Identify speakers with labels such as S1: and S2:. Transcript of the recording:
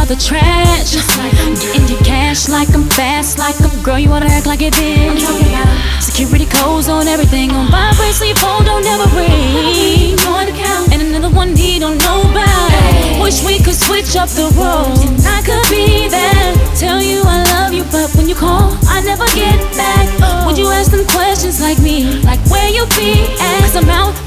S1: out the trash. In your cash like I'm fast, like I'm girl, you wanna act like it then. Security codes on everything, on vibrate so your phone don't ever ring. And another one he don't know about. Wish we could switch up the roles, and I could be there. Tell you I love you, but when you call, I never get back. Would you ask them questions like me, like where you be at? 'Cause I'm out